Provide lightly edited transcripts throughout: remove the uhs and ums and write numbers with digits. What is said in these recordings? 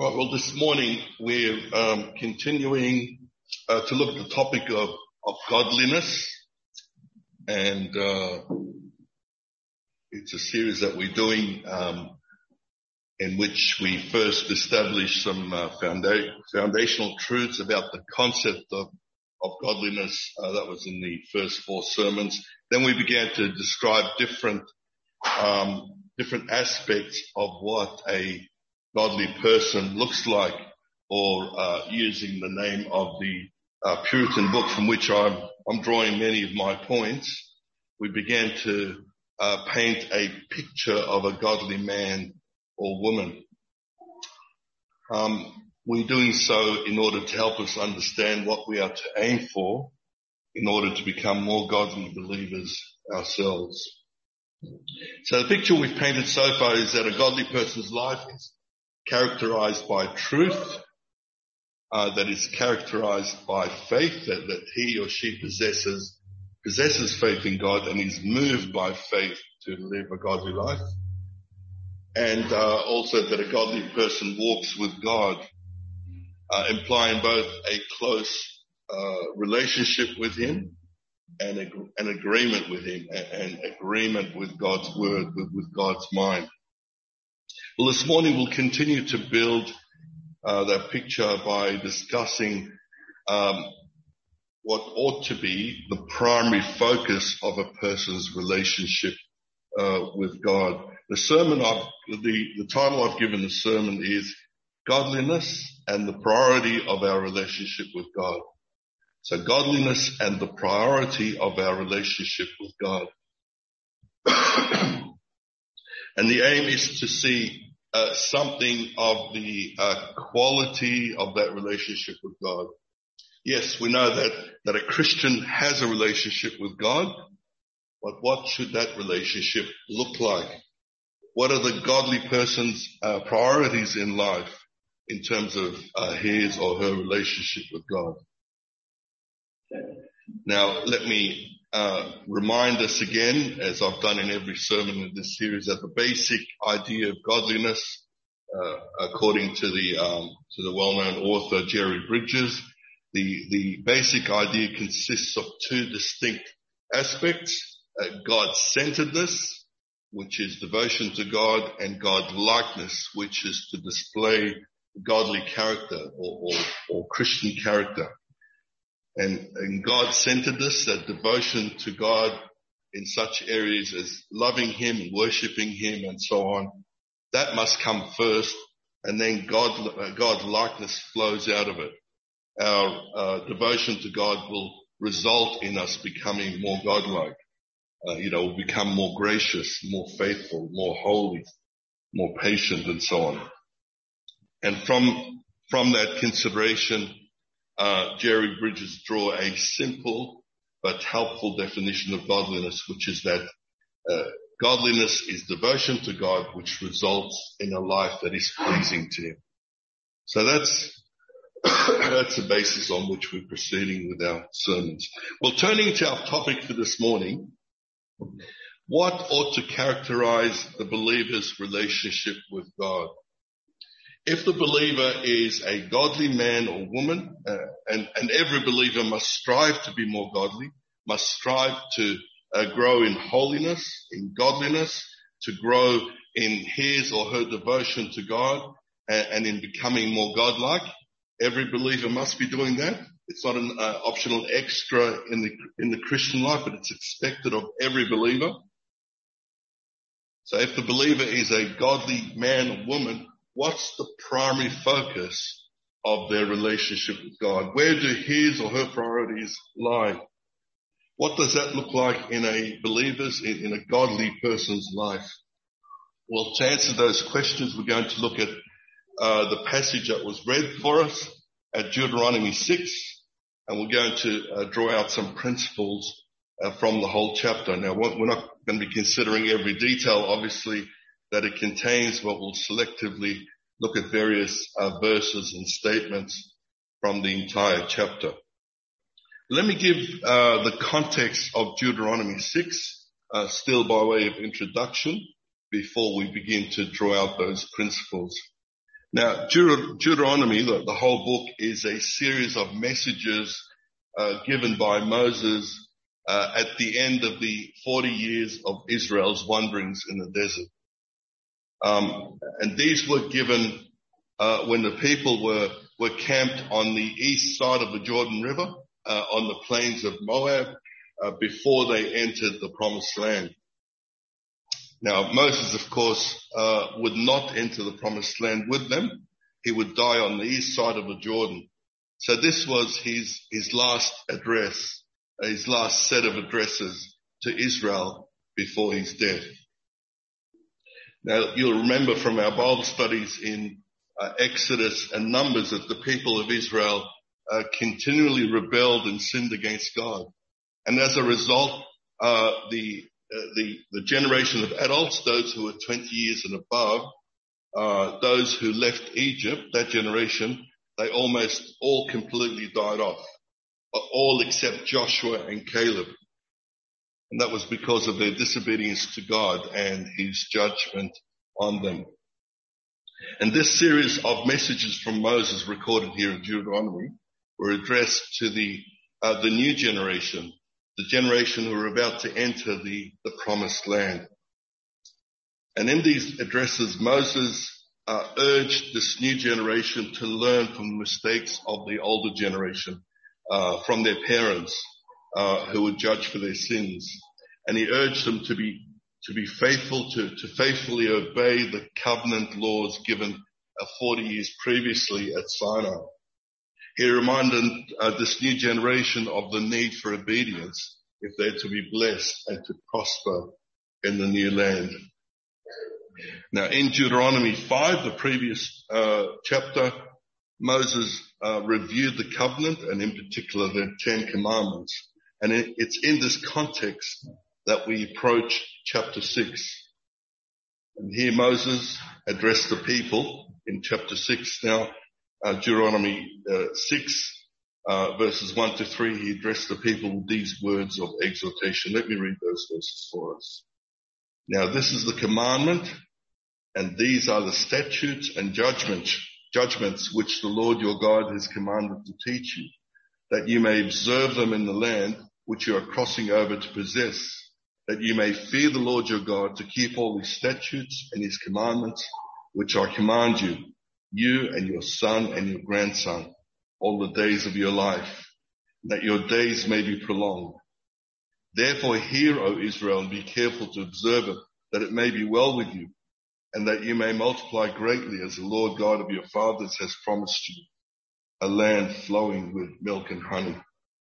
Right, well, this morning we're continuing to look at the topic of godliness, and it's a series that we're doing in which we first established some foundational truths about the concept of godliness. That was in the first 4 sermons. Then we began to describe different aspects of what a godly person looks like, or using the name of the Puritan book from which I'm drawing many of my points, we began to paint a picture of a godly man or woman. We're doing so in order to help us understand what we are to aim for in order to become more godly believers ourselves. So the picture we've painted so far is that a godly person's life is characterized by truth, that is characterized by faith, that he or she possesses faith in God and is moved by faith to live a godly life, and also that a godly person walks with God, implying both a close relationship with him and an agreement with him, and agreement with God's word, with God's mind. Well, this morning we'll continue to build that picture by discussing what ought to be the primary focus of a person's relationship with God. The title I've given the sermon is Godliness and the Priority of Our Relationship with God. So godliness and the priority of our relationship with God. And the aim is to see something of the quality of that relationship with God. Yes, we know that a Christian has a relationship with God, but what should that relationship look like? What are the godly person's priorities in life in terms of his or her relationship with God? Now, let me remind us again, as I've done in every sermon in this series, that the basic idea of godliness, according to the well-known author Jerry Bridges, the basic idea consists of 2 distinct aspects: God-centeredness, which is devotion to God, and God-likeness, which is to display godly character or Christian character. And God-centeredness, that devotion to God in such areas as loving him and worshipping him and so on, that must come first, and then God-likeness flows out of it. Our devotion to God will result in us becoming more godlike. We'll become more gracious, more faithful, more holy, more patient, and so on. And from that consideration, Jerry Bridges draw a simple but helpful definition of godliness, which is that godliness is devotion to God, which results in a life that is pleasing to him. So that's the basis on which we're proceeding with our sermons. Well, turning to our topic for this morning, what ought to characterize the believer's relationship with God? If the believer is a godly man or woman, and every believer must strive to be more godly, must strive to grow in holiness, in godliness, to grow in his or her devotion to God, and in becoming more godlike. Every believer must be doing that. It's not an optional extra in the Christian life, but it's expected of every believer. So if the believer is a godly man or woman, what's the primary focus of their relationship with God? Where do his or her priorities lie? What does that look like in a believer's, in a godly person's life? Well, to answer those questions, we're going to look at the passage that was read for us at Deuteronomy 6, and we're going to draw out some principles from the whole chapter. Now, we're not going to be considering every detail, obviously, that it contains, but we'll selectively look at various verses and statements from the entire chapter. Let me give the context of Deuteronomy 6, still by way of introduction, before we begin to draw out those principles. Now, Deuteronomy, the whole book, is a series of messages given by Moses at the end of the 40 years of Israel's wanderings in the desert. And these were given when the people were camped on the east side of the Jordan River, on the plains of Moab, before they entered the promised land. Now, Moses, of course, would not enter the promised land with them. He would die on the east side of the Jordan. So this was his last address, his last set of addresses to Israel before his death. Now, you'll remember from our Bible studies in Exodus and Numbers that the people of Israel continually rebelled and sinned against God. And as a result, the generation of adults, those who were 20 years and above, those who left Egypt, that generation, they almost all completely died off, all except Joshua and Caleb. And that was because of their disobedience to God and his judgment on them. And this series of messages from Moses recorded here in Deuteronomy were addressed to the new generation, the generation who were about to enter the promised land. And in these addresses, Moses urged this new generation to learn from the mistakes of the older generation, from their parents, who would judge for their sins. And he urged them to be faithful, to faithfully obey the covenant laws given 40 years previously at Sinai. He reminded this new generation of the need for obedience if they're to be blessed and to prosper in the new land. Now, in Deuteronomy 5, the previous chapter, Moses reviewed the covenant and in particular the 10 commandments. And it's in this context that we approach chapter 6. And here Moses addressed the people in chapter 6. Now, Deuteronomy 6, verses 1 to 3, he addressed the people with these words of exhortation. Let me read those verses for us. Now, this is the commandment, and these are the statutes and judgments which the Lord your God has commanded to teach you, that you may observe them in the land which you are crossing over to possess, that you may fear the Lord your God, to keep all his statutes and his commandments, which I command you, you and your son and your grandson, all the days of your life, that your days may be prolonged. Therefore hear, O Israel, and be careful to observe it, that it may be well with you, and that you may multiply greatly as the Lord God of your fathers has promised you, a land flowing with milk and honey.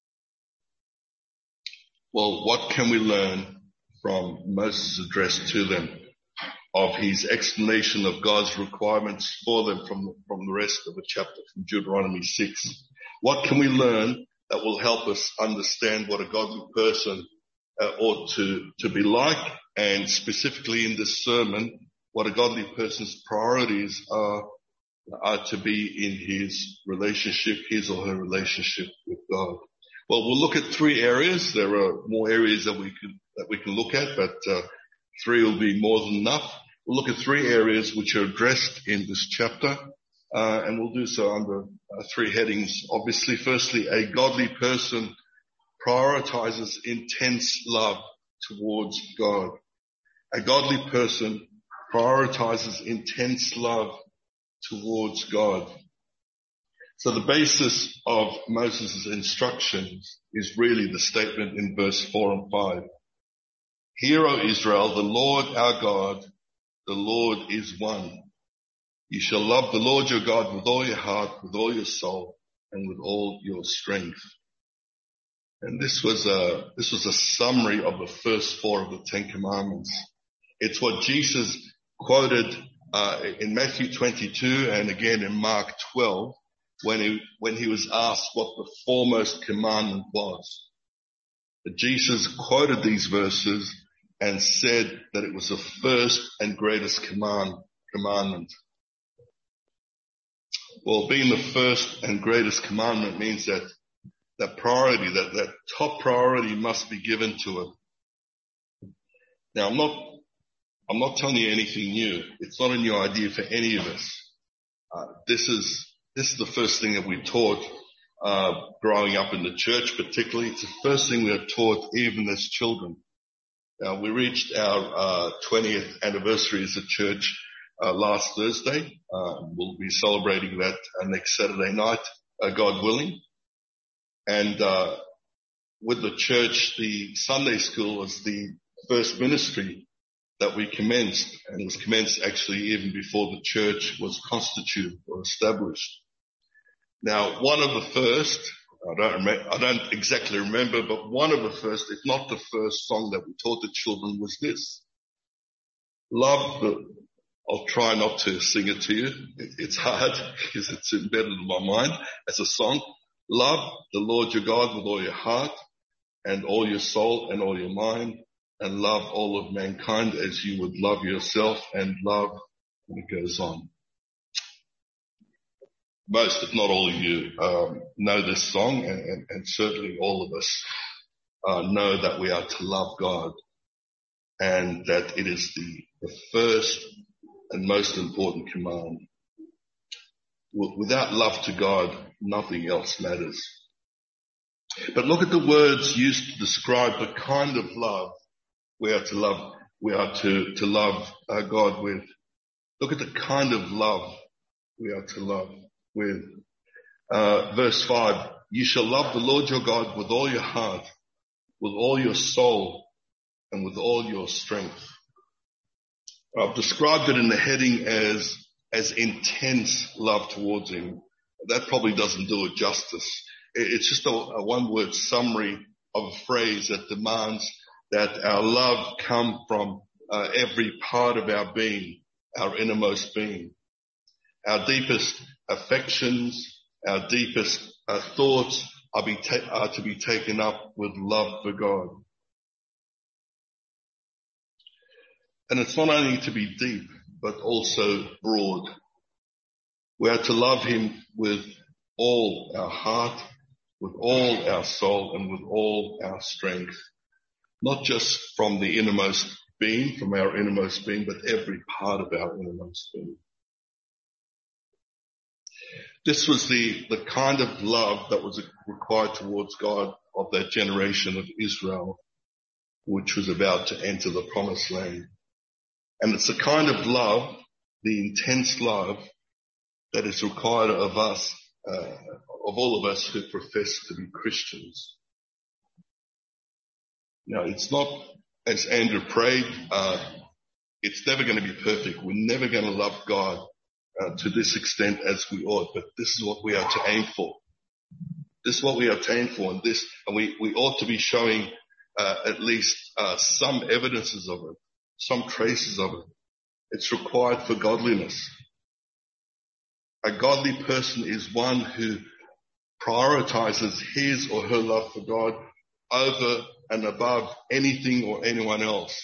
Well, what can we learn from Moses' address to them, of his explanation of God's requirements for them from the rest of the chapter from Deuteronomy 6? What can we learn that will help us understand what a godly person ought to be like, and specifically in this sermon, what a godly person's priorities are to be in his or her relationship with God? Well, we'll look at 3 areas. There are more areas that we can look at, but 3 will be more than enough. We'll look at 3 areas which are addressed in this chapter, and we'll do so under 3 headings. Obviously, firstly, a godly person prioritizes intense love towards God. A godly person prioritizes intense love towards God. So the basis of Moses' instructions is really the statement in verse 4 and 5. Hear, O Israel, the Lord our God, the Lord is one. You shall love the Lord your God with all your heart, with all your soul, and with all your strength. And this was a summary of the first 4 of the 10 commandments. It's what Jesus quoted in Matthew 22 and again in Mark 12 when he was asked what the foremost commandment was. But Jesus quoted these verses and said that it was the first and greatest commandment. Well, being the first and greatest commandment means that priority, that top priority must be given to it. Now, I'm not telling you anything new. It's not a new idea for any of us. This is the first thing that we taught, growing up in the church particularly. It's the first thing we are taught even as children. We reached our 20th anniversary as a church last Thursday. We'll be celebrating that next Saturday night, God willing. And with the church, the Sunday school was the first ministry that we commenced, and it was commenced actually even before the church was constituted or established. Now, one of the first, I don't exactly remember, but one of the first, if not the first song that we taught the children was this. I'll try not to sing it to you. It's hard because it's embedded in my mind as a song. Love the Lord your God with all your heart and all your soul and all your mind, and love all of mankind as you would love yourself, and love, and it goes on. Most, if not all of you, know this song, and certainly all of us know that we are to love God, and that it is the first and most important command. Without love to God, nothing else matters. But look at the words used to describe the kind of love we are to love. We are to love God with. Look at the kind of love we are to love with. Verse 5, you shall love the Lord your God with all your heart, with all your soul, and with all your strength. I've described it in the heading as intense love towards him. That probably doesn't do it justice. It's just a one-word summary of a phrase that demands that our love come from every part of our being, our innermost being. Our deepest affections, our deepest thoughts are to be taken up with love for God. And it's not only to be deep, but also broad. We are to love him with all our heart, with all our soul, and with all our strength. Not just from the innermost being, from our innermost being, but every part of our innermost being. This was the kind of love that was required towards God of that generation of Israel, which was about to enter the promised land. And it's the kind of love, the intense love, that is required of us, of all of us who profess to be Christians. Now, it's not, as Andrew prayed, it's never going to be perfect. We're never going to love God to this extent as we ought, but this is what we are to aim for. This is what we are to aim for, and we ought to be showing at least some evidences of it, some traces of it. It's required for godliness. A godly person is one who prioritizes his or her love for God over and above anything or anyone else.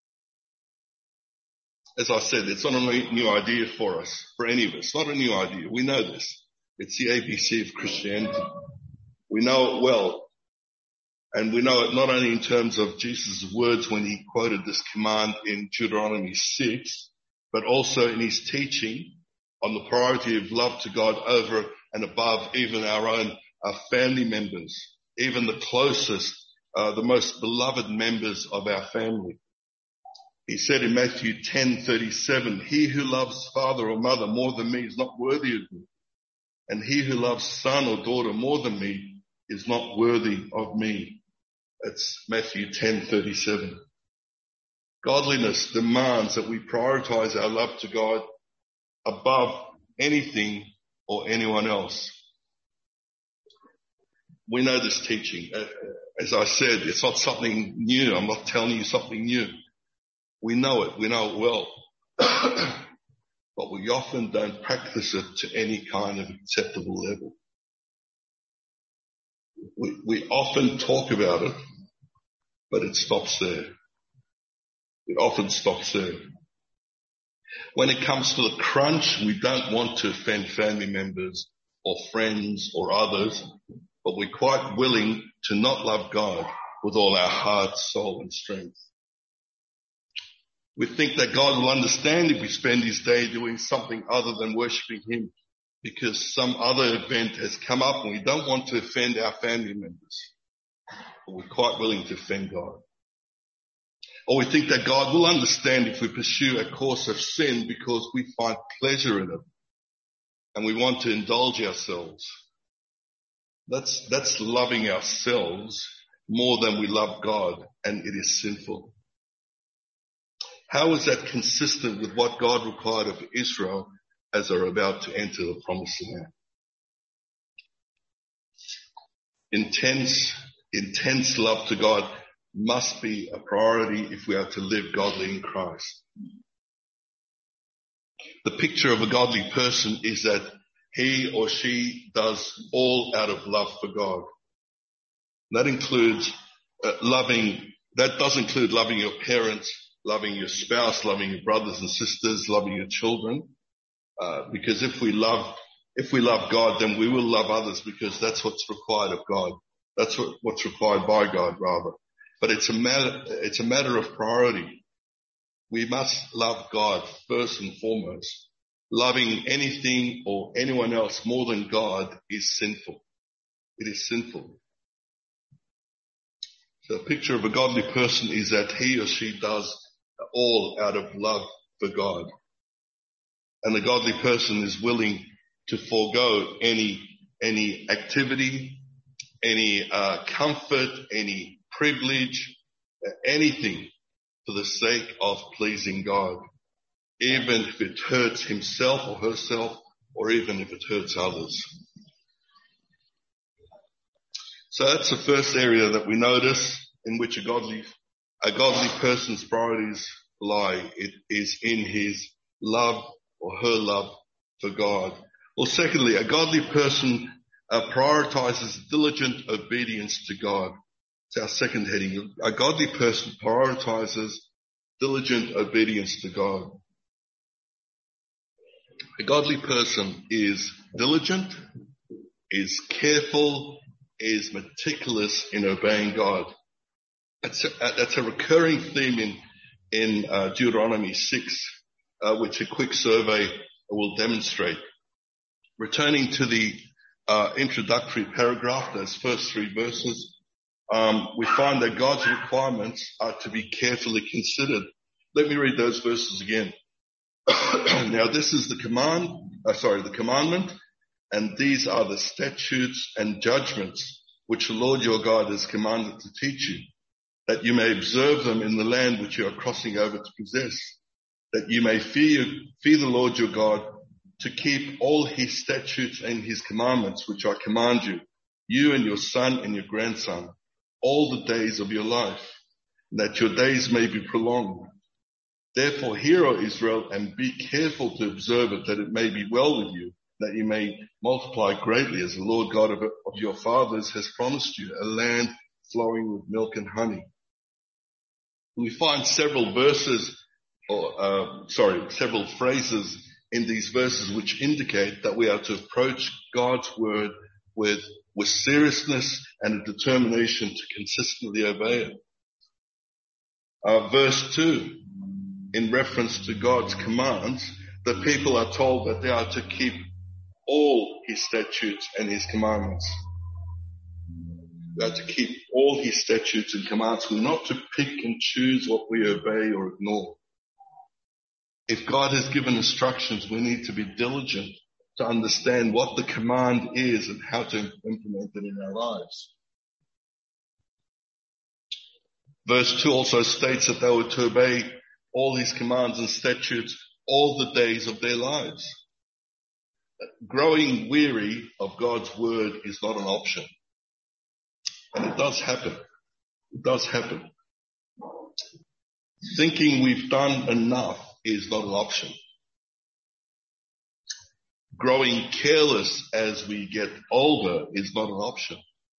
As I said, it's not a new idea for us, for any of us. It's not a new idea. We know this. It's the ABC of Christianity. We know it well. And we know it not only in terms of Jesus' words when he quoted this command in Deuteronomy 6, but also in his teaching on the priority of love to God over and above even our own family members, even the closest, the most beloved members of our family. He said in Matthew 10:37, he who loves father or mother more than me is not worthy of me. And he who loves son or daughter more than me is not worthy of me. That's Matthew 10:37. Godliness demands that we prioritize our love to God above anything or anyone else. We know this teaching. As I said, it's not something new. I'm not telling you something new. We know it. We know it well. But we often don't practice it to any kind of acceptable level. We often talk about it, but it stops there. It often stops there. When it comes to the crunch, we don't want to offend family members or friends or others, but we're quite willing to not love God with all our heart, soul, and strength. We think that God will understand if we spend his day doing something other than worshiping him because some other event has come up and we don't want to offend our family members. But we're quite willing to offend God. Or we think that God will understand if we pursue a course of sin because we find pleasure in it and we want to indulge ourselves. That's loving ourselves more than we love God, and it is sinful. How is that consistent with what God required of Israel as they're about to enter the promised land? Intense love to God must be a priority if we are to live godly in Christ. The picture of a godly person is that he or she does all out of love for God. That includes that does include loving your parents, loving your spouse, loving your brothers and sisters, loving your children. Because if we love God, then we will love others because that's what's required of God. That's what's required by God, rather. But it's a matter of priority. We must love God first and foremost. Loving anything or anyone else more than God is sinful. It is sinful. So a picture of a godly person is that he or she does all out of love for God. And the godly person is willing to forego any activity, any comfort, any privilege, anything for the sake of pleasing God, even if it hurts himself or herself, or even if it hurts others. So that's the first area that we notice in which a godly person's priorities lie. It is in his love or her love for God. Well, secondly, a godly person prioritizes diligent obedience to God. It's our second heading. A godly person prioritizes diligent obedience to God. A godly person is diligent, is careful, is meticulous in obeying God. That's a recurring theme in Deuteronomy 6, which a quick survey will demonstrate. Returning to the introductory paragraph, those first 3 verses, we find that God's requirements are to be carefully considered. Let me read those verses again. Now this is the commandment, and these are the statutes and judgments which the Lord your God has commanded to teach you, that you may observe them in the land which you are crossing over to possess, that you may fear the Lord your God, to keep all his statutes and his commandments which I command you, you and your son and your grandson, all the days of your life, that your days may be prolonged. Therefore hear, O Israel, and be careful to observe it, that it may be well with you, that you may multiply greatly, as the Lord God of your fathers has promised you, a land flowing with milk and honey. We find several phrases in these verses which indicate that we are to approach God's word with seriousness and a determination to consistently obey it. Verse 2, in reference to God's commands, the people are told that they are to keep all his statutes and his commandments. We are to keep all his statutes and commands. We're not to pick and choose what we obey or ignore. If God has given instructions, we need to be diligent to understand what the command is and how to implement it in our lives. Verse 2 also states that they were to obey all his commands and statutes all the days of their lives. Growing weary of God's word is not an option. And it does happen. It does happen. Thinking we've done enough is not an option. Growing careless as we get older is not an option.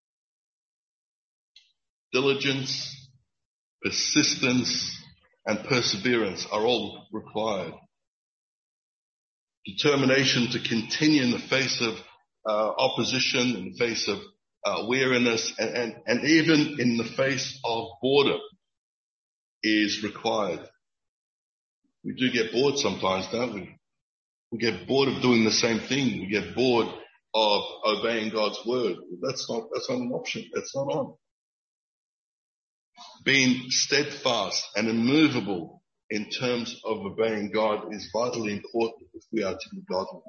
Diligence, persistence, and perseverance are all required. Determination to continue in the face of opposition, in the face of weariness, and even in the face of boredom is required. We do get bored sometimes, don't we? We get bored of doing the same thing. We get bored of obeying God's word. That's not an option. That's not on. Being steadfast and immovable in terms of obeying God is vitally important if we are to be godly.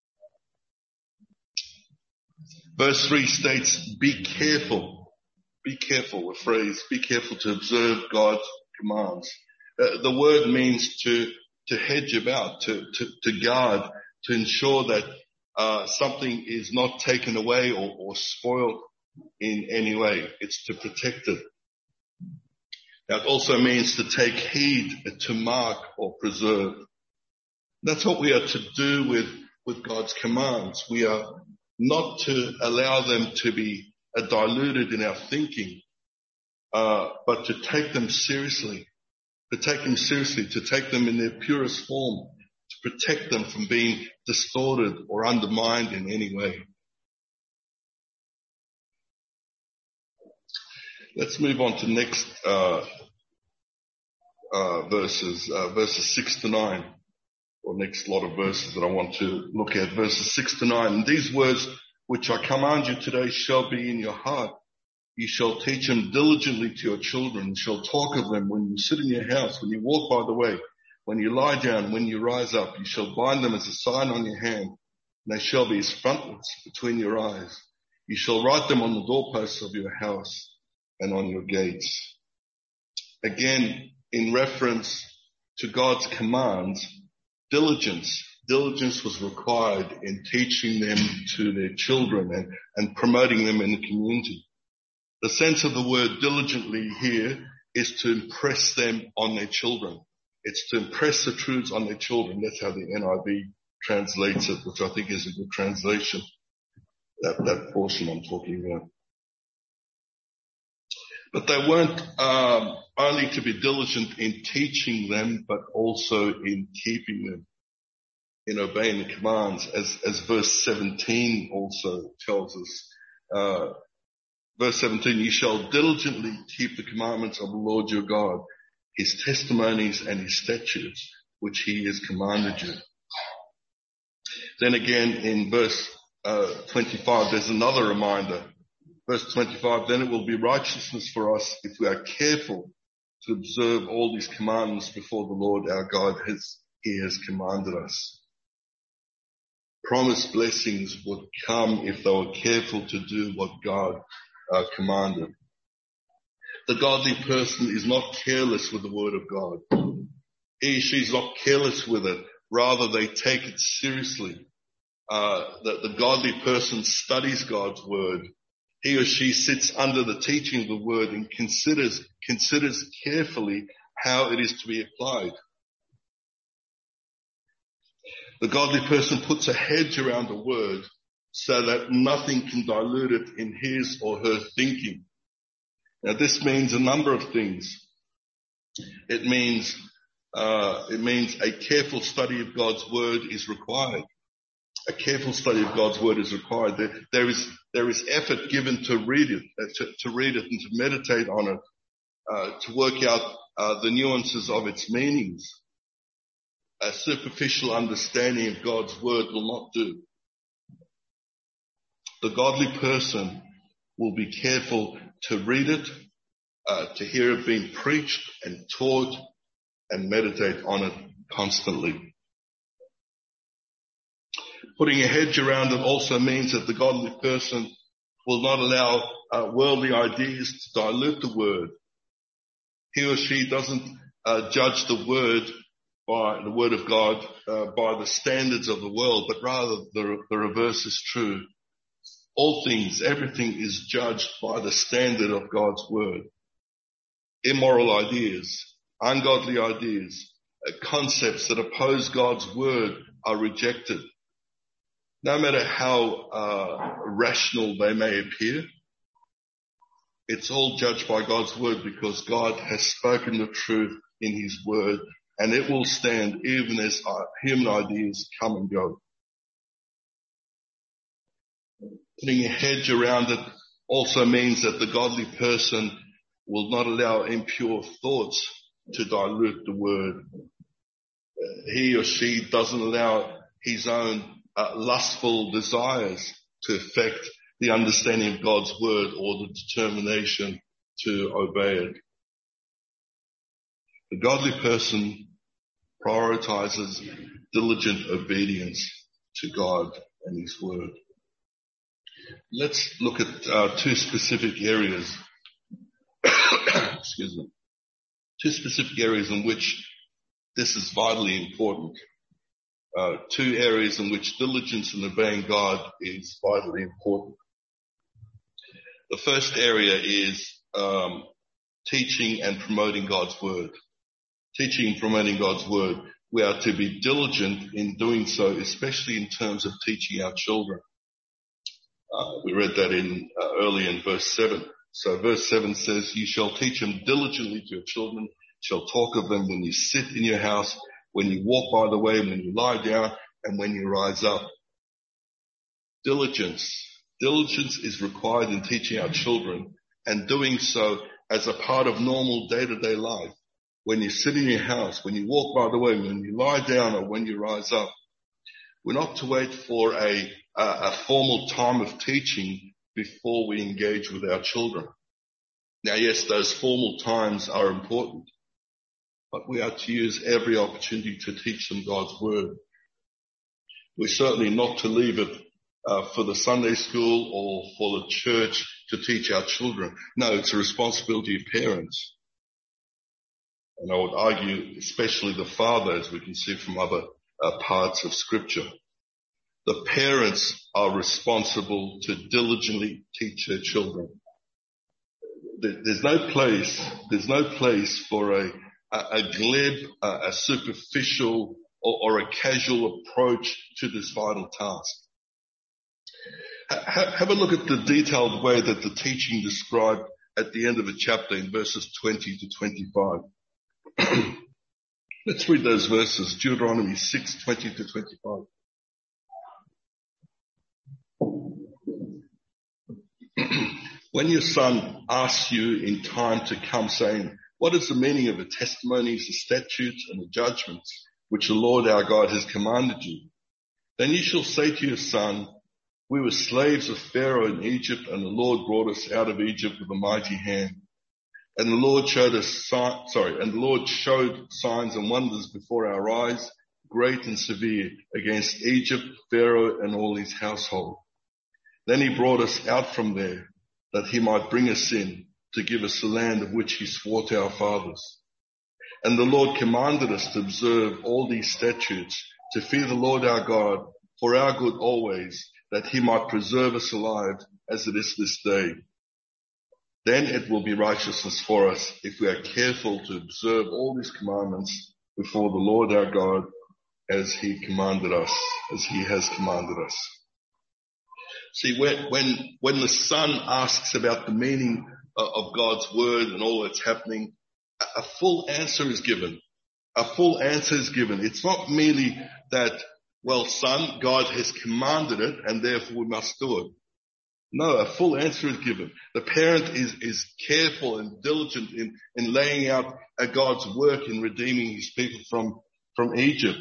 Verse 3 states, be careful. Be careful, a phrase, be careful to observe God's commands. The word means to hedge about, to guard, to ensure that something is not taken away or spoiled in any way. It's to protect it. Now, it also means to take heed, to mark or preserve. That's what we are to do with God's commands. We are not to allow them to be diluted in our thinking, but to take them seriously. To take them in their purest form, to protect them from being distorted or undermined in any way. Let's move on to next verses 6 to 9, or next lot of verses that I want to look at, verses 6 to 9. And these words which I command you today shall be in your heart. You shall teach them diligently to your children, shall talk of them when you sit in your house, when you walk by the way, when you lie down, when you rise up. You shall bind them as a sign on your hand, and they shall be as frontlets between your eyes. You shall write them on the doorposts of your house and on your gates. Again, in reference to God's commands, diligence was required in teaching them to their children and promoting them in the community. The sense of the word diligently here is to impress them on their children. It's to impress the truths on their children. That's how the NIV translates it, which I think is a good translation. That portion I'm talking about. But they weren't only to be diligent in teaching them, but also in keeping them, in obeying the commands, as verse 17 also tells us. Verse 17, you shall diligently keep the commandments of the Lord your God, his testimonies and his statutes, which he has commanded you. Then again in verse 25, there's another reminder. Verse 25, then it will be righteousness for us if we are careful to observe all these commandments before the Lord our God he has commanded us. Promised blessings would come if they were careful to do what God commanded. The godly person is not careless with the word of God. She's not careless with it. Rather, they take it seriously. The godly person studies God's word. He or she sits under the teaching of the word and considers carefully how it is to be applied. The godly person puts a hedge around the word so that nothing can dilute it in his or her thinking. Now this means a number of things. It means a careful study of God's word is required. A careful study of God's word is required. There is effort given to read it, to read it and to meditate on it, to work out the nuances of its meanings. A superficial understanding of God's word will not do. The godly person will be careful to read it, to hear it being preached and taught, and meditate on it constantly. Putting a hedge around it also means that the godly person will not allow worldly ideas to dilute the word. He or she doesn't judge the word of God by the standards of the world, but rather the reverse is true. All things, everything is judged by the standard of God's word. Immoral ideas, ungodly ideas, concepts that oppose God's word are rejected. No matter how rational they may appear, it's all judged by God's word because God has spoken the truth in his word, and it will stand even as human ideas come and go. Putting a hedge around it also means that the godly person will not allow impure thoughts to dilute the word. he or she doesn't allow his own lustful desires to affect the understanding of God's word or the determination to obey it. The godly person prioritizes diligent obedience to God and his word. Let's look at two specific areas. Excuse me. Two specific areas in which this is vitally important. Two areas in which diligence in obeying God is vitally important. The first area is teaching and promoting God's word. Teaching and promoting God's word. We are to be diligent in doing so, especially in terms of teaching our children. We read that early in verse 7. So verse 7 says, "You shall teach them diligently to your children, shall talk of them when you sit in your house, when you walk by the way, when you lie down, and when you rise up." Diligence. Diligence is required in teaching our children and doing so as a part of normal day-to-day life. When you sit in your house, when you walk by the way, when you lie down, or when you rise up. We're not to wait for a formal time of teaching before we engage with our children. Now, yes, those formal times are important, but we are to use every opportunity to teach them God's word. We're certainly not to leave it for the Sunday school or for the church to teach our children. No, it's a responsibility of parents. And I would argue especially the father, as we can see from other parts of Scripture. The parents are responsible to diligently teach their children. There's no place for a glib, a superficial, or a casual approach to this vital task. Have a look at the detailed way that the teaching described at the end of the chapter in verses 20 to 25. Let's read those verses, Deuteronomy 6:20 to 25. "When your son asks you in time to come, saying, 'What is the meaning of the testimonies, the statutes, and the judgments which the Lord our God has commanded you?' Then you shall say to your son, 'We were slaves of Pharaoh in Egypt, and the Lord brought us out of Egypt with a mighty hand. And the Lord showed signs and wonders before our eyes, great and severe, against Egypt, Pharaoh, and all his household. Then he brought us out from there, that he might bring us in, to give us the land of which he swore to our fathers. And the Lord commanded us to observe all these statutes, to fear the Lord our God, for our good always, that he might preserve us alive, as it is this day. Then it will be righteousness for us if we are careful to observe all these commandments before the Lord our God as he has commanded us." See, when the son asks about the meaning of God's word and all that's happening, a full answer is given. A full answer is given. It's not merely that, "Well, son, God has commanded it and therefore we must do it." No, a full answer is given. The parent is careful and diligent in laying out God's work in redeeming his people from Egypt.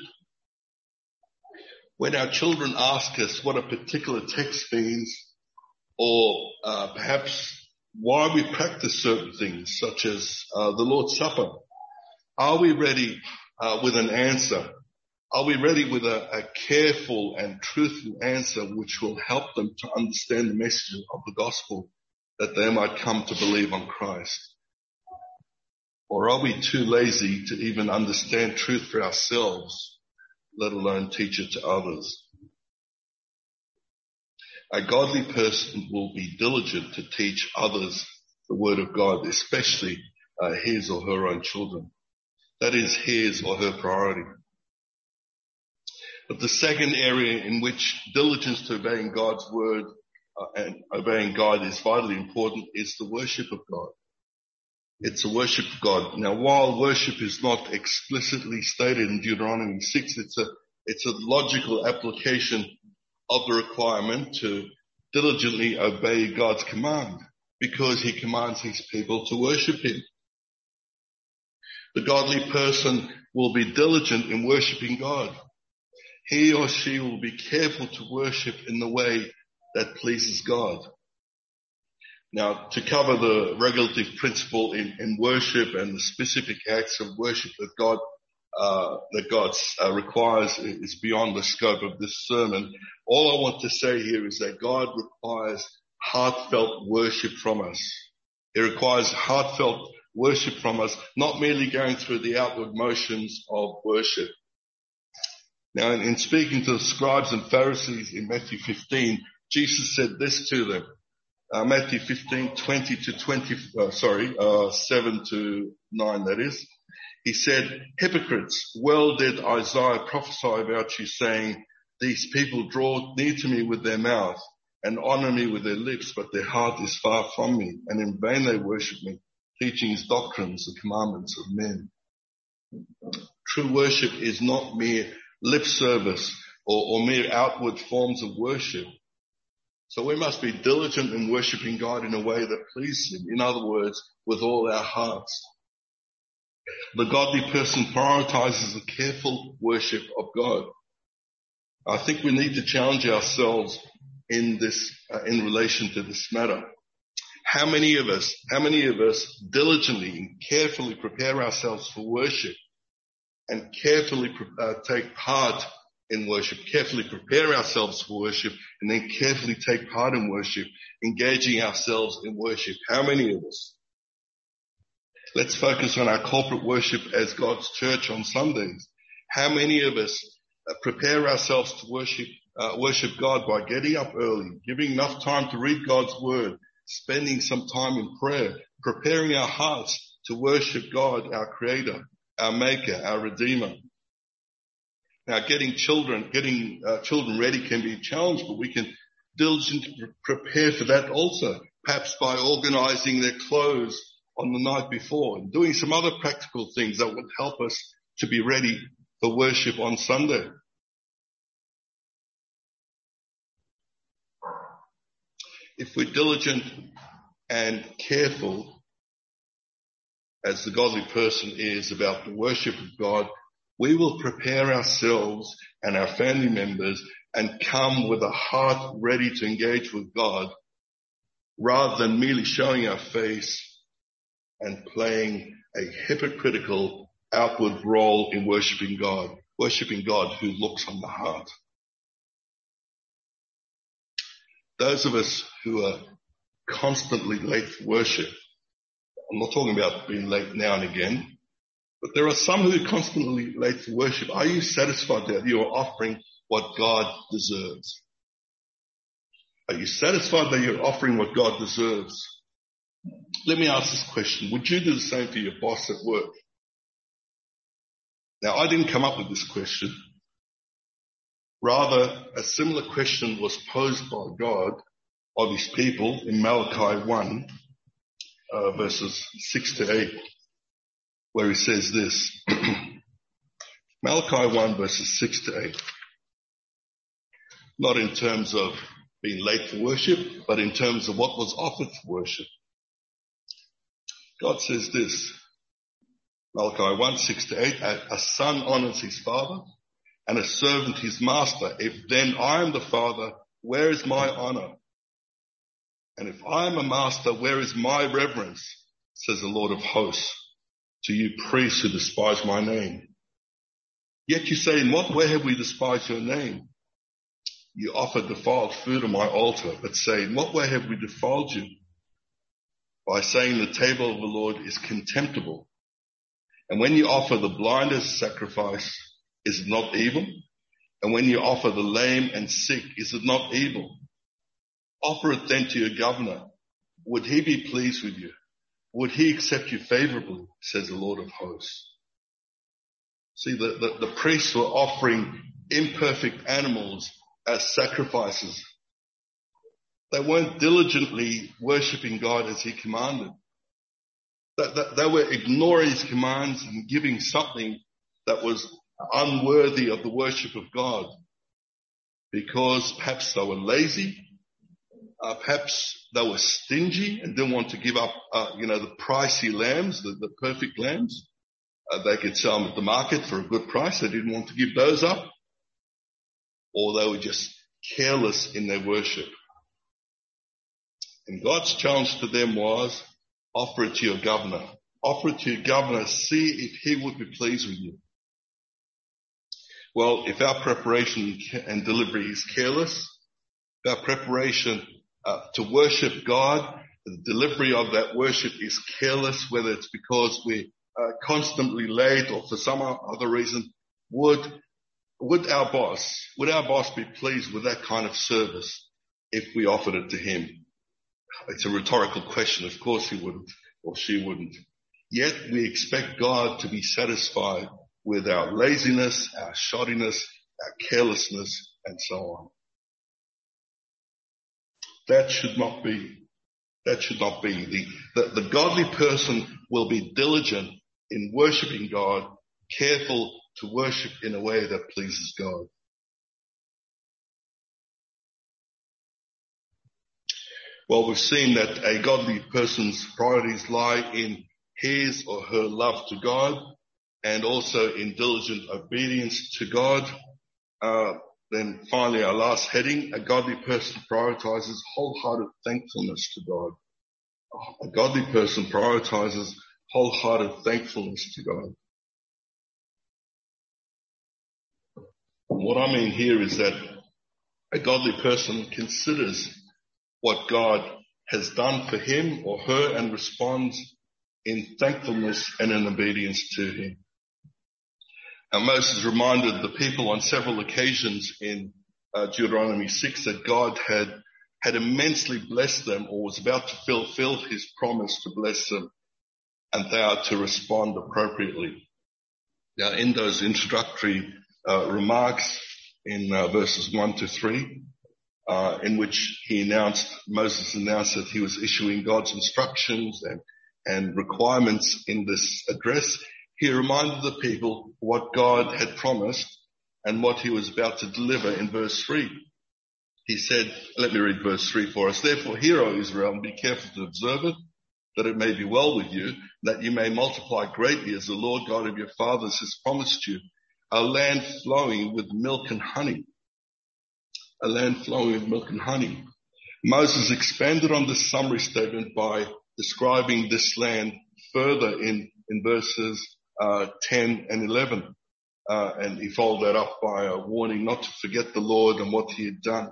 When our children ask us what a particular text means, or perhaps why we practice certain things, such as the Lord's Supper, are we ready with an answer? Are we ready with a careful and truthful answer which will help them to understand the message of the gospel, that they might come to believe on Christ? Or are we too lazy to even understand truth for ourselves, let alone teach it to others? A godly person will be diligent to teach others the word of God, especially his or her own children. That is his or her priority. But the second area in which diligence to obeying God's word and obeying God is vitally important is the worship of God. It's a worship of God. Now, while worship is not explicitly stated in Deuteronomy 6, it's a logical application of the requirement to diligently obey God's command, because he commands his people to worship him. The godly person will be diligent in worshiping God. He or she will be careful to worship in the way that pleases God. Now, to cover the regulative principle in worship and the specific acts of worship that God requires is beyond the scope of this sermon. All I want to say here is that God requires heartfelt worship from us. He requires heartfelt worship from us, not merely going through the outward motions of worship. Now, in speaking to the scribes and Pharisees in Matthew 15, Jesus said this to them. Matthew 15, 7 to 9, that is. He said, "Hypocrites, well did Isaiah prophesy about you, saying, these people draw near to me with their mouth and honor me with their lips, but their heart is far from me, and in vain they worship me, teaching as doctrines the commandments of men." True worship is not mere lip service or mere outward forms of worship. So we must be diligent in worshiping God in a way that pleases Him. In other words, with all our hearts. The godly person prioritizes a careful worship of God. I think we need to challenge ourselves in relation to this matter. How many of us diligently and carefully prepare ourselves for worship and carefully take part in worship, carefully prepare ourselves for worship, and then carefully take part in worship, engaging ourselves in worship? How many of us? Let's focus on our corporate worship as God's church on Sundays. How many of us prepare ourselves to worship God by getting up early, giving enough time to read God's word, spending some time in prayer, preparing our hearts to worship God, our Creator, our Maker, our Redeemer? Now, getting children ready can be a challenge, but we can diligently prepare for that also, perhaps by organizing their clothes on the night before and doing some other practical things that would help us to be ready for worship on Sunday. If we're diligent and careful, as the godly person is, about the worship of God, we will prepare ourselves and our family members and come with a heart ready to engage with God, rather than merely showing our face and playing a hypocritical outward role in worshiping God who looks on the heart. Those of us who are constantly late for worship, I'm not talking about being late now and again, but there are some who are constantly late for worship. Are you satisfied that you are offering what God deserves? Are you satisfied that you're offering what God deserves? Let me ask this question. Would you do the same for your boss at work? Now, I didn't come up with this question. Rather, a similar question was posed by God of His people in Malachi 1, verses 6 to 8, where He says this. Malachi 1, verses 6 to 8. Not in terms of being late for worship, but in terms of what was offered for worship. God says this, Malachi 1, 6 to 8, a son honors his father and a servant his master. If then I am the father, where is my honor? And if I am a master, where is my reverence? Says the Lord of hosts, to you priests who despise my name. Yet you say, in what way have we despised your name? You offer defiled food on my altar, but say, in what way have we defiled you? By saying the table of the Lord is contemptible. And when you offer the blind as a sacrifice, is it not evil? And when you offer the lame and sick, is it not evil? Offer it then to your governor. Would he be pleased with you? Would he accept you favorably? Says the Lord of hosts. See, the priests were offering imperfect animals as sacrifices. They weren't diligently worshipping God as He commanded. They were ignoring His commands and giving something that was unworthy of the worship of God, because perhaps they were lazy, perhaps they were stingy and didn't want to give up, the pricey lambs, the perfect lambs. They could sell them at the market for a good price. They didn't want to give those up. Or they were just careless in their worship. And God's challenge to them was, offer it to your governor. Offer it to your governor. See if he would be pleased with you. Well, if our preparation and delivery is careless, if our preparation to worship God, the delivery of that worship is careless, whether it's because we're constantly late or for some other reason, would our boss be pleased with that kind of service if we offered it to him? It's a rhetorical question. Of course he wouldn't, or she wouldn't. Yet we expect God to be satisfied with our laziness, our shoddiness, our carelessness, and so on. That should not be. The godly person will be diligent in worshiping God, careful to worship in a way that pleases God. Well, we've seen that a godly person's priorities lie in his or her love to God and also in diligent obedience to God. Then finally, our last heading, a godly person prioritizes wholehearted thankfulness to God. A godly person prioritizes wholehearted thankfulness to God. And what I mean here is that a godly person considers what God has done for him or her and responds in thankfulness and in obedience to him. And Moses reminded the people on several occasions in Deuteronomy 6 that God had immensely blessed them or was about to fulfill his promise to bless them, and they are to respond appropriately. Now, in those introductory remarks in verses 1 to 3, in which Moses announced that he was issuing God's instructions and requirements in this address, he reminded the people what God had promised and what he was about to deliver in verse 3. He said, let me read verse 3 for us. Therefore, hear, O Israel, and be careful to observe it, that it may be well with you, that you may multiply greatly as the Lord God of your fathers has promised you, a land flowing with milk and honey. A land flowing with milk and honey. Moses expanded on this summary statement by describing this land further in verses 10 and 11. And he followed that up by a warning not to forget the Lord and what he had done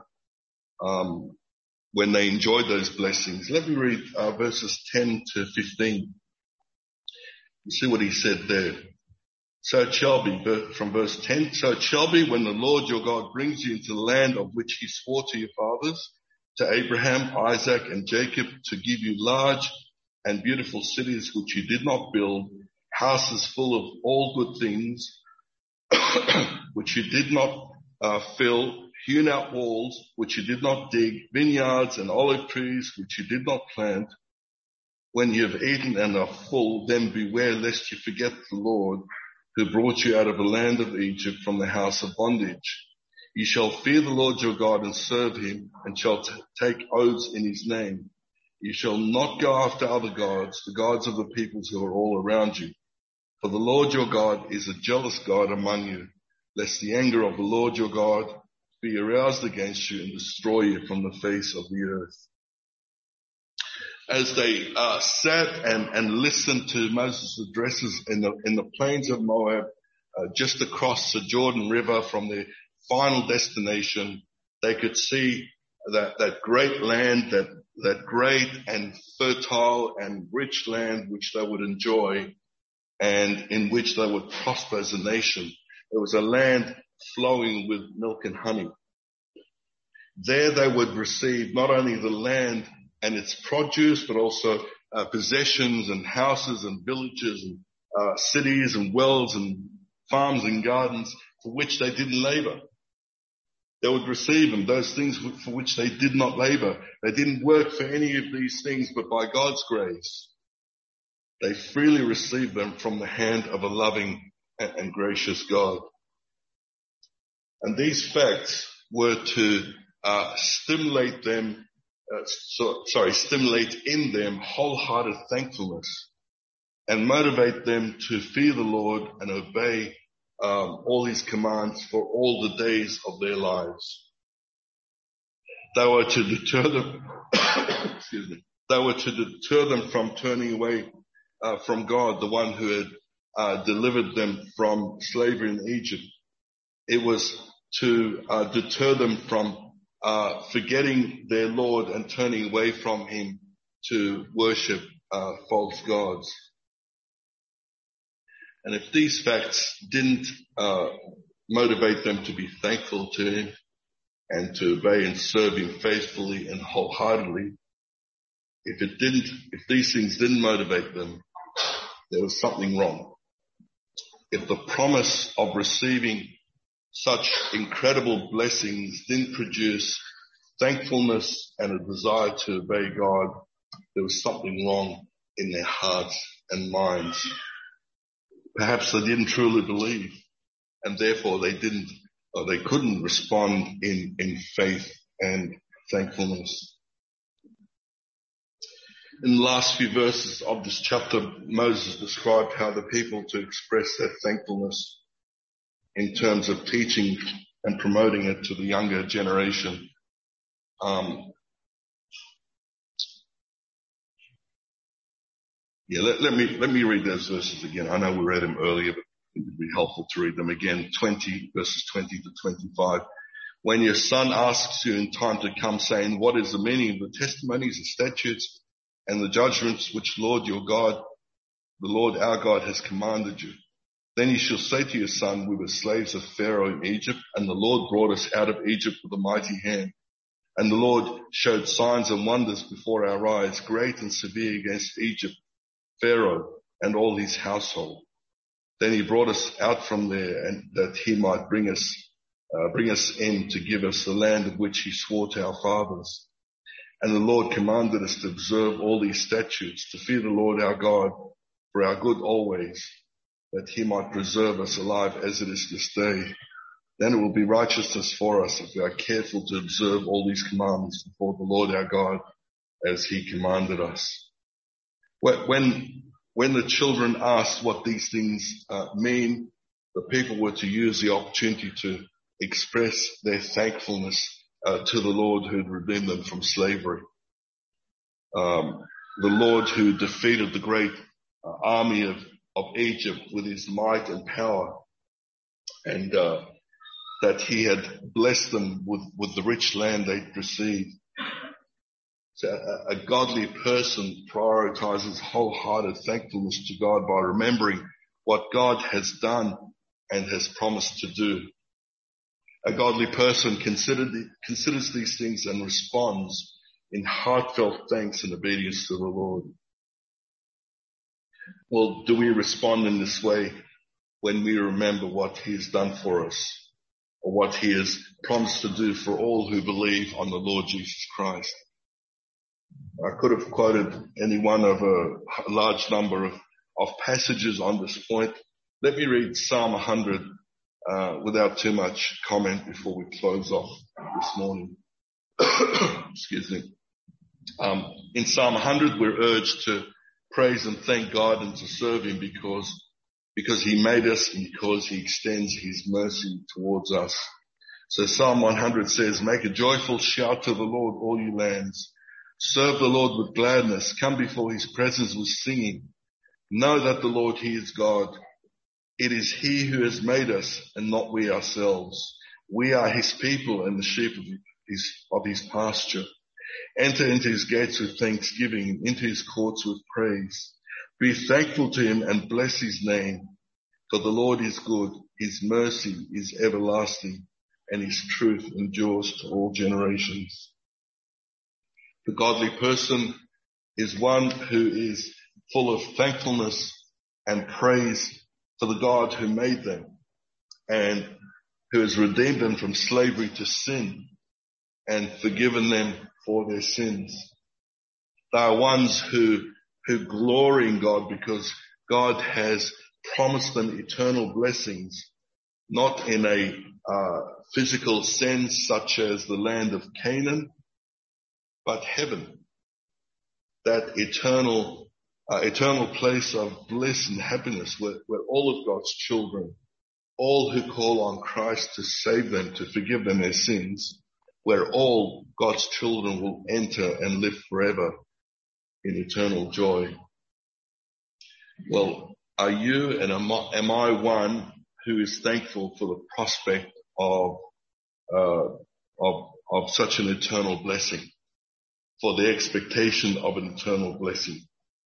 when they enjoyed those blessings. Let me read verses 10 to 15. You see what he said there. So it shall be, from verse 10, so it shall be when the Lord your God brings you into the land of which he swore to your fathers, to Abraham, Isaac, and Jacob, to give you large and beautiful cities which you did not build, houses full of all good things, which you did not fill, hewn out walls, which you did not dig, vineyards and olive trees, which you did not plant. When you have eaten and are full, then beware lest you forget the Lord, who brought you out of the land of Egypt from the house of bondage. You shall fear the Lord your God and serve him, and shall take oaths in his name. You shall not go after other gods, the gods of the peoples who are all around you. For the Lord your God is a jealous God among you, lest the anger of the Lord your God be aroused against you and destroy you from the face of the earth. As they sat and listened to Moses' addresses in the plains of Moab, just across the Jordan River from their final destination, they could see that great land, that great and fertile and rich land which they would enjoy and in which they would prosper as a nation. It was a land flowing with milk and honey. There they would receive not only the land and its produce, but also possessions and houses and villages and cities and wells and farms and gardens for which they didn't labor. They would receive them, those things for which they did not labor. They didn't work for any of these things, but by God's grace, they freely received them from the hand of a loving and gracious God. And these facts were to stimulate in them wholehearted thankfulness. and motivate them to fear the Lord and obey all his commands for all the days of their lives. They were to deter them, excuse me, they were to deter them from turning away from God, the one who had delivered them from slavery in Egypt. It was to deter them from forgetting their Lord and turning away from him to worship false gods. And if these facts didn't motivate them to be thankful to him and to obey and serve him faithfully and wholeheartedly, if these things didn't motivate them, there was something wrong. If the promise of receiving such incredible blessings didn't produce thankfulness and a desire to obey God, there was something wrong in their hearts and minds. Perhaps they didn't truly believe, and therefore they couldn't respond in faith and thankfulness. In the last few verses of this chapter, Moses described how the people to express their thankfulness in terms of teaching and promoting it to the younger generation. Let me read those verses again. I know we read them earlier, but it would be helpful to read them again. Verses 20 to 25. When your son asks you in time to come, saying, what is the meaning of the testimonies, the statutes, and the judgments which Lord your God, the Lord our God, has commanded you? Then you shall say to your son, we were slaves of Pharaoh in Egypt, and the Lord brought us out of Egypt with a mighty hand. And the Lord showed signs and wonders before our eyes, great and severe, against Egypt, Pharaoh, and all his household. Then he brought us out from there, and that he might bring us in to give us the land of which he swore to our fathers. And the Lord commanded us to observe all these statutes, to fear the Lord our God for our good always, that he might preserve us alive as it is this day. Then it will be righteousness for us if we are careful to observe all these commandments before the Lord our God as he commanded us. When the children asked what these things mean, the people were to use the opportunity to express their thankfulness to the Lord who had redeemed them from slavery. The Lord who defeated the great army of Egypt with his might and power, and that he had blessed them with the rich land they'd received. So a godly person prioritizes wholehearted thankfulness to God by remembering what God has done and has promised to do. A godly person considers these things and responds in heartfelt thanks and obedience to the Lord. Well, do we respond in this way when we remember what he has done for us, or what he has promised to do for all who believe on the Lord Jesus Christ? I could have quoted any one of a large number of passages on this point. Let me read Psalm 100 without too much comment before we close off this morning. Excuse me. In Psalm 100, we're urged to praise and thank God and to serve him because he made us and because he extends his mercy towards us. So Psalm 100 says, make a joyful shout to the Lord, all you lands. Serve the Lord with gladness. Come before his presence with singing. Know that the Lord, he is God. It is he who has made us and not we ourselves. We are his people and the sheep of his pasture. Enter into his gates with thanksgiving, into his courts with praise. Be thankful to him and bless his name. For the Lord is good. His mercy is everlasting and his truth endures to all generations. The godly person is one who is full of thankfulness and praise for the God who made them and who has redeemed them from slavery to sin and forgiven them for their sins. They are ones who glory in God because God has promised them eternal blessings, not in a physical sense such as the land of Canaan, but heaven, that eternal eternal place of bliss and happiness where all of God's children, all who call on Christ to save them, to forgive them their sins, where all God's children will enter and live forever in eternal joy. Well, are you and am I one who is thankful for the prospect of such an eternal blessing, for the expectation of an eternal blessing?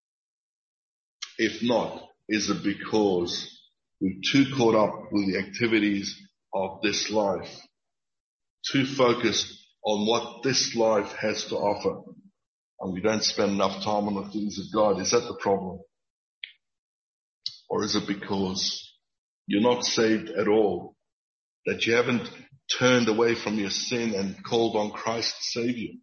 If not, is it because we're too caught up with the activities of this life, too focused on what this life has to offer, and we don't spend enough time on the things of God? Is that the problem? Or is it because you're not saved at all, that you haven't turned away from your sin and called on Christ to save you?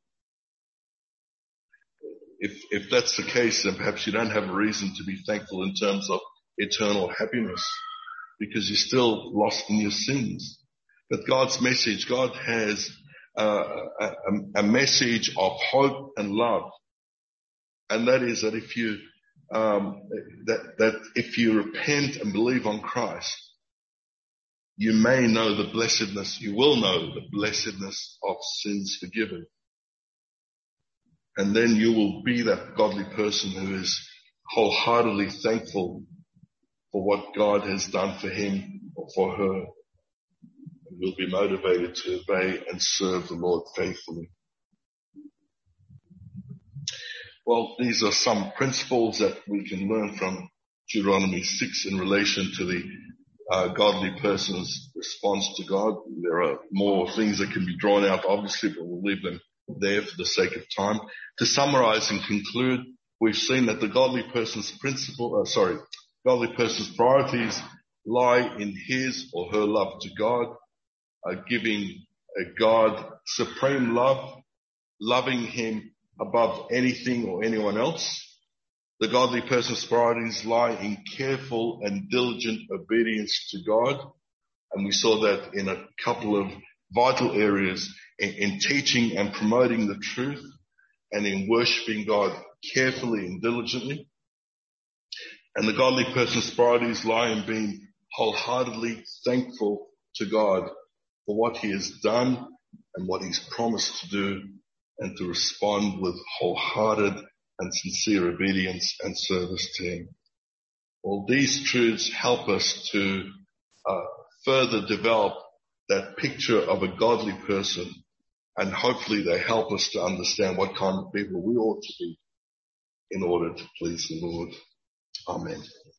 If that's the case, then perhaps you don't have a reason to be thankful in terms of eternal happiness, because you're still lost in your sins. But God's message, God has a message of hope and love, and that is that if you that if you repent and believe on Christ, you may know the blessedness, you will know the blessedness of sins forgiven. And then you will be that godly person who is wholeheartedly thankful for what God has done for him or for her. And will be motivated to obey and serve the Lord faithfully. Well, these are some principles that we can learn from Deuteronomy 6 in relation to the godly person's response to God. There are more things that can be drawn out, obviously, but we'll leave them there for the sake of time. To summarize and conclude, we've seen that the godly person's priorities lie in his or her love to God, giving God supreme love, loving him above anything or anyone else. The godly person's priorities lie in careful and diligent obedience to God. And we saw that in a couple of vital areas, in teaching and promoting the truth, and in worshiping God carefully and diligently. And the godly person's priorities lie in being wholeheartedly thankful to God for what he has done and what he's promised to do, and to respond with wholehearted and sincere obedience and service to him. All these truths help us to further develop that picture of a godly person, and hopefully they help us to understand what kind of people we ought to be in order to please the Lord. Amen.